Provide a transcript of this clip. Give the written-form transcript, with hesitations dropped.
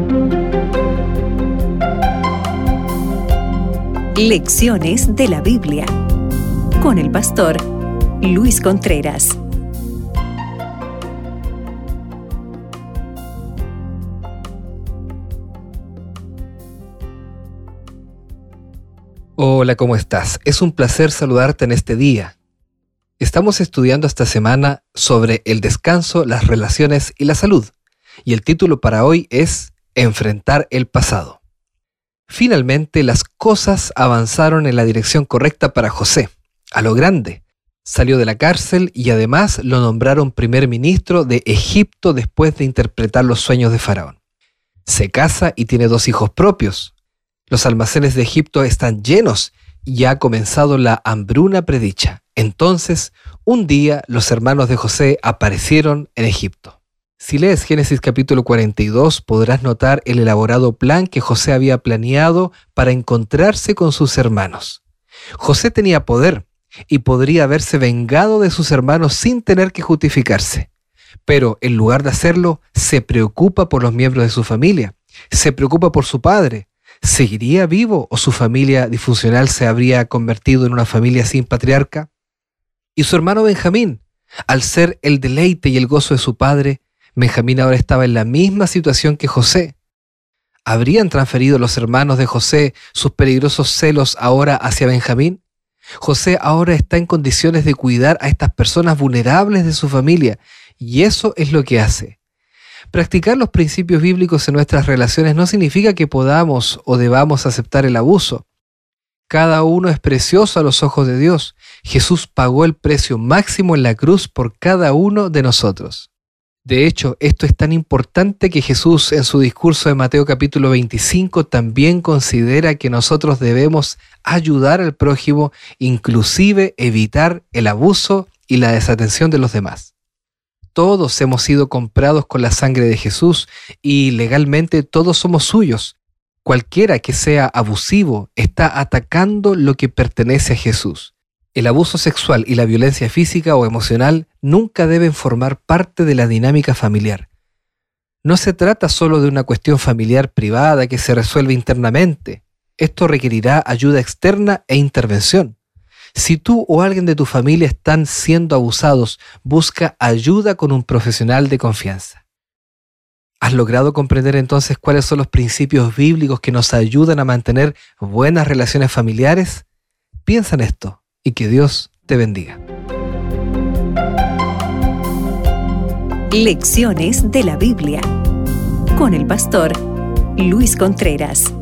Lecciones de la Biblia con el pastor Luis Contreras. Hola, ¿cómo estás? Es un placer saludarte en este día. Estamos estudiando esta semana sobre el descanso, las relaciones y la salud. Y el título para hoy es Enfrentar el pasado. Finalmente, las cosas avanzaron en la dirección correcta para José, a lo grande. Salió de la cárcel y además lo nombraron primer ministro de Egipto después de interpretar los sueños de Faraón. Se casa y tiene 2 hijos propios. Los almacenes de Egipto están llenos y ha comenzado la hambruna predicha. Entonces, un día los hermanos de José aparecieron en Egipto. Si lees Génesis capítulo 42, podrás notar el elaborado plan que José había planeado para encontrarse con sus hermanos. José tenía poder y podría haberse vengado de sus hermanos sin tener que justificarse. Pero en lugar de hacerlo, se preocupa por los miembros de su familia, se preocupa por su padre. ¿Seguiría vivo o su familia disfuncional se habría convertido en una familia sin patriarca? Y su hermano Benjamín, al ser el deleite y el gozo de su padre, Benjamín ahora estaba en la misma situación que José. ¿Habrían transferido los hermanos de José sus peligrosos celos ahora hacia Benjamín? José ahora está en condiciones de cuidar a estas personas vulnerables de su familia, y eso es lo que hace. Practicar los principios bíblicos en nuestras relaciones no significa que podamos o debamos aceptar el abuso. Cada uno es precioso a los ojos de Dios. Jesús pagó el precio máximo en la cruz por cada uno de nosotros. De hecho, esto es tan importante que Jesús en su discurso de Mateo capítulo 25 también considera que nosotros debemos ayudar al prójimo, inclusive evitar el abuso y la desatención de los demás. Todos hemos sido comprados con la sangre de Jesús y legalmente todos somos suyos. Cualquiera que sea abusivo está atacando lo que pertenece a Jesús. El abuso sexual y la violencia física o emocional nunca deben formar parte de la dinámica familiar. No se trata solo de una cuestión familiar privada que se resuelve internamente. Esto requerirá ayuda externa e intervención. Si tú o alguien de tu familia están siendo abusados, busca ayuda con un profesional de confianza. ¿Has logrado comprender entonces cuáles son los principios bíblicos que nos ayudan a mantener buenas relaciones familiares? Piensa en esto y que Dios te bendiga. Lecciones de la Biblia con el pastor Luis Contreras.